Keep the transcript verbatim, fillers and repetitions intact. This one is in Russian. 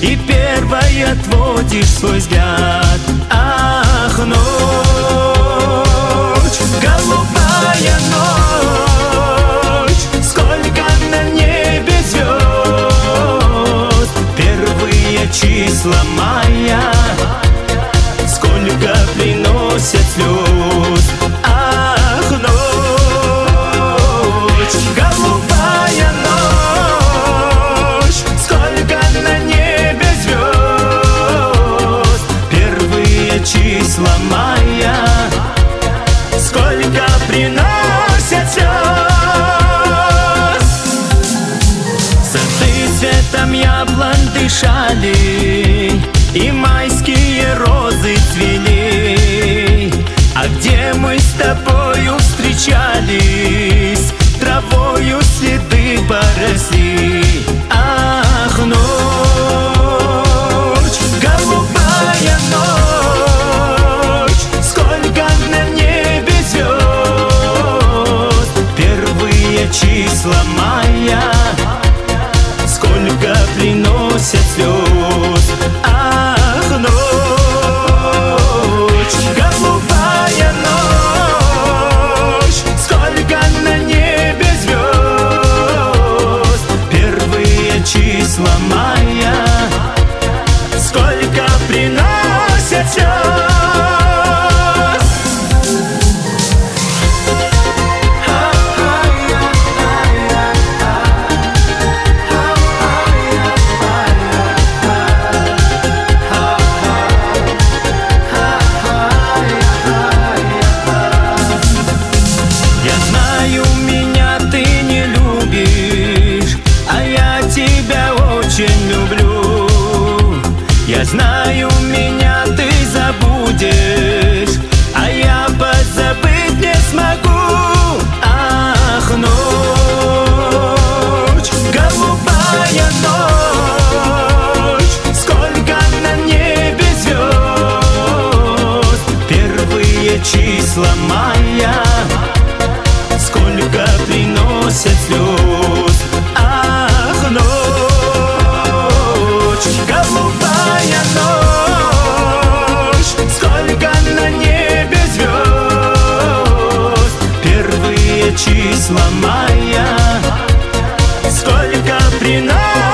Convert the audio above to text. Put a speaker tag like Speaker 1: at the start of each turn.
Speaker 1: и первой отводишь свой взгляд. Ах, ночь, голубая ночь, сколько на небе звезд, первые числа мая, сколько приносят слез. Ах, ночь, голубая ночь, сколько на небе звезд, первые числа мая, сколько приносят слез. Сады цветом яблон дышали, и майские розы цвели. А где мы с тобою встречались, травою следы поросли. Ах, ночь, голубая ночь, сколько на небе звезд, первые числа мая, сколько приносят слез. Ах, ночь, голубая ночь, сколько на небе звезд, первые числа мая, сколько приносят слез. Я знаю, меня ты забудешь, а я позабыть не смогу. Ах, ночь, голубая ночь, сколько на небе звезд, первые числа мая, сколько приносят слез. Ах, ночь, голубая ночь, сколько на небе звезд, первые числа мая, сколько приносят.